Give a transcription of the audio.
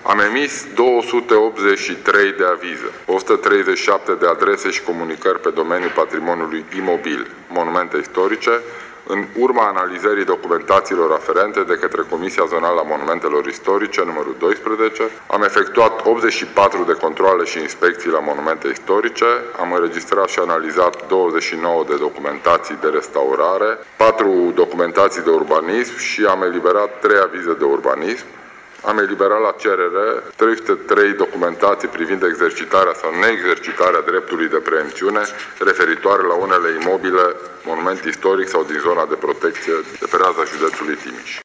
Am emis 283 de avize, 137 de adrese și comunicări pe domeniul patrimoniului imobil, monumente istorice, în urma analizării documentațiilor aferente de către Comisia Zonală a Monumentelor Istorice, numărul 12, am efectuat 84 de controale și inspecții la monumente istorice, am înregistrat și analizat 29 de documentații de restaurare, 4 documentații de urbanism și am eliberat 3 avize de urbanism. Am eliberat la cerere 303 documentații privind exercitarea sau neexercitarea dreptului de preemțiune referitoare la unele imobile, monument istoric sau din zona de protecție de pe raza județului Timiș.